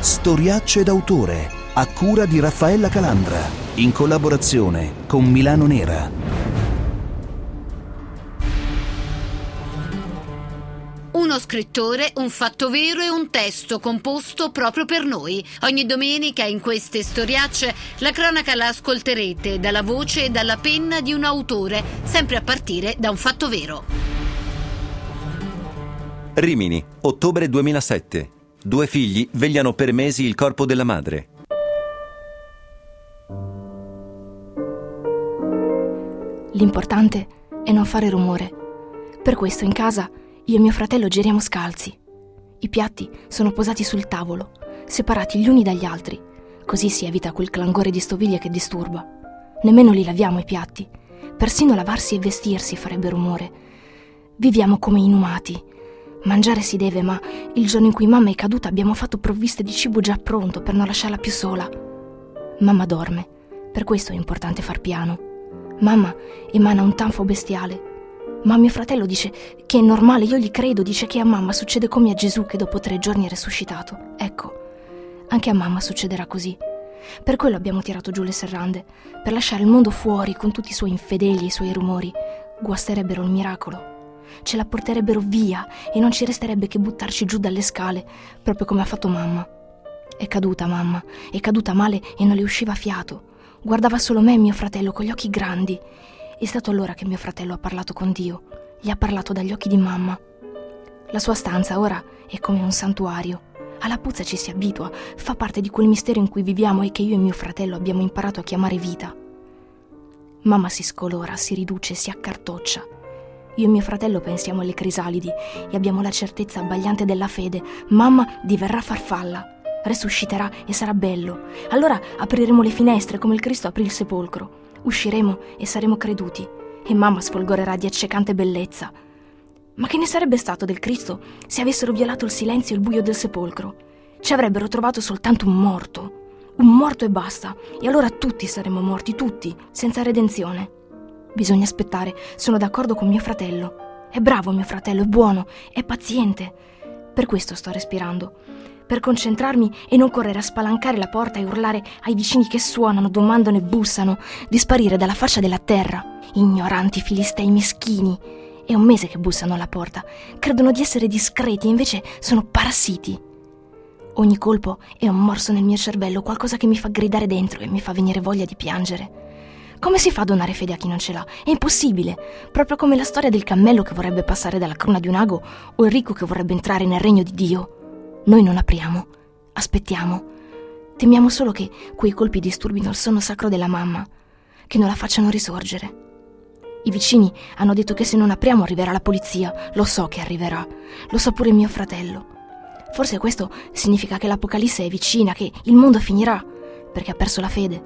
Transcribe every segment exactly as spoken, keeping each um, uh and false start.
Storiacce d'autore, a cura di Raffaella Calandra, in collaborazione con Milano Nera. Uno scrittore, un fatto vero e un testo composto proprio per noi. Ogni domenica in queste storiacce la cronaca la ascolterete dalla voce e dalla penna di un autore, sempre a partire da un fatto vero. Rimini, ottobre duemilasette. Due figli vegliano per mesi il corpo della madre. L'importante è non fare rumore. Per questo in casa io e mio fratello giriamo scalzi. I piatti sono posati sul tavolo, separati gli uni dagli altri, così si evita quel clangore di stoviglie che disturba. Nemmeno li laviamo i piatti. Persino lavarsi e vestirsi farebbe rumore. Viviamo come inumati. Mangiare si deve, ma il giorno in cui mamma è caduta abbiamo fatto provviste di cibo già pronto per non lasciarla più sola. Mamma dorme, per questo è importante far piano. Mamma emana un tanfo bestiale. Ma mio fratello dice che è normale, io gli credo, dice che a mamma succede come a Gesù che dopo tre giorni è risuscitato. Ecco, anche a mamma succederà così. Per quello abbiamo tirato giù le serrande, per lasciare il mondo fuori con tutti i suoi infedeli e i suoi rumori. Guasterebbero il miracolo. Ce la porterebbero via e non ci resterebbe che buttarci giù dalle scale, proprio come ha fatto mamma. È caduta mamma, è caduta male e non le usciva fiato. Guardava solo me e mio fratello con gli occhi grandi. È stato allora che mio fratello ha parlato con Dio. Gli ha parlato dagli occhi di mamma. La sua stanza ora è come un santuario. Alla puzza ci si abitua, fa parte di quel mistero in cui viviamo e che io e mio fratello abbiamo imparato a chiamare vita. Mamma si scolora, si riduce, si accartoccia. Io e mio fratello pensiamo alle crisalidi e abbiamo la certezza abbagliante della fede. Mamma diverrà farfalla, resusciterà e sarà bello. Allora apriremo le finestre come il Cristo aprì il sepolcro. Usciremo e saremo creduti e mamma sfolgorerà di accecante bellezza. Ma che ne sarebbe stato del Cristo se avessero violato il silenzio e il buio del sepolcro? Ci avrebbero trovato soltanto un morto, un morto e basta. E allora tutti saremmo morti, tutti, senza redenzione. Bisogna aspettare, sono d'accordo con mio fratello. È bravo mio fratello, è buono, è paziente. Per questo sto respirando. Per concentrarmi e non correre a spalancare la porta e urlare ai vicini che suonano, domandano e bussano, di sparire dalla faccia della terra. Ignoranti filistei meschini. È un mese che bussano alla porta. Credono di essere discreti e invece sono parassiti. Ogni colpo è un morso nel mio cervello, qualcosa che mi fa gridare dentro e mi fa venire voglia di piangere. Come si fa a donare fede a chi non ce l'ha? È impossibile. Proprio come la storia del cammello che vorrebbe passare dalla cruna di un ago o il ricco che vorrebbe entrare nel regno di Dio. Noi non apriamo, aspettiamo. Temiamo solo che quei colpi disturbino il sonno sacro della mamma, che non la facciano risorgere. I vicini hanno detto che se non apriamo arriverà la polizia. Lo so che arriverà. Lo sa pure mio fratello. Forse questo significa che l'Apocalisse è vicina, che il mondo finirà, perché ha perso la fede.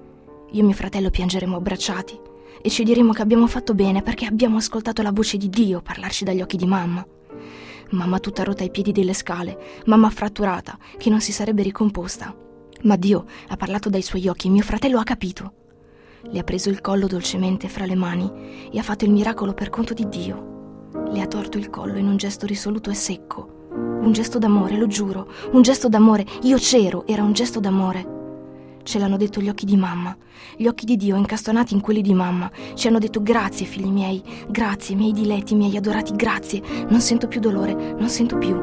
Io e mio fratello piangeremo abbracciati e ci diremo che abbiamo fatto bene perché abbiamo ascoltato la voce di Dio parlarci dagli occhi di mamma. Mamma tutta rotta ai piedi delle scale, mamma fratturata, che non si sarebbe ricomposta. Ma Dio ha parlato dai suoi occhi e mio fratello ha capito. Le ha preso il collo dolcemente fra le mani e ha fatto il miracolo per conto di Dio. Le ha torto il collo in un gesto risoluto e secco. Un gesto d'amore, lo giuro, un gesto d'amore. Io c'ero, era un gesto d'amore. Ce l'hanno detto gli occhi di mamma, gli occhi di Dio incastonati in quelli di mamma. Ci hanno detto grazie figli miei, grazie miei diletti, miei adorati, grazie. Non sento più dolore, non sento più.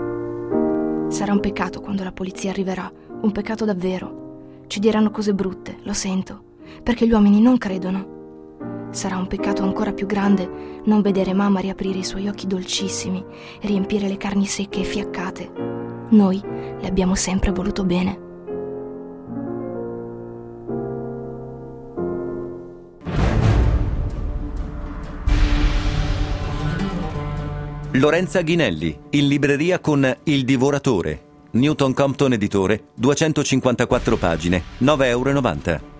Sarà un peccato quando la polizia arriverà, un peccato davvero. Ci diranno cose brutte, lo sento, perché gli uomini non credono. Sarà un peccato ancora più grande non vedere mamma riaprire i suoi occhi dolcissimi, riempire le carni secche e fiaccate. Noi le abbiamo sempre voluto bene. Lorenza Ghinelli, in libreria con Il Divoratore. Newton Compton Editore, duecentocinquantaquattro pagine, nove e novanta euro.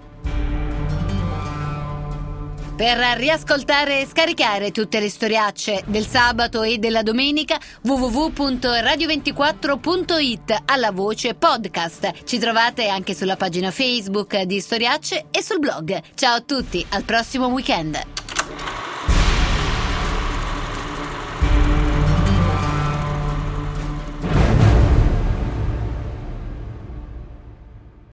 Per riascoltare e scaricare tutte le storiacce del sabato e della domenica, w w w punto radio ventiquattro punto it, alla voce podcast. Ci trovate anche sulla pagina Facebook di Storiacce e sul blog. Ciao a tutti, al prossimo weekend.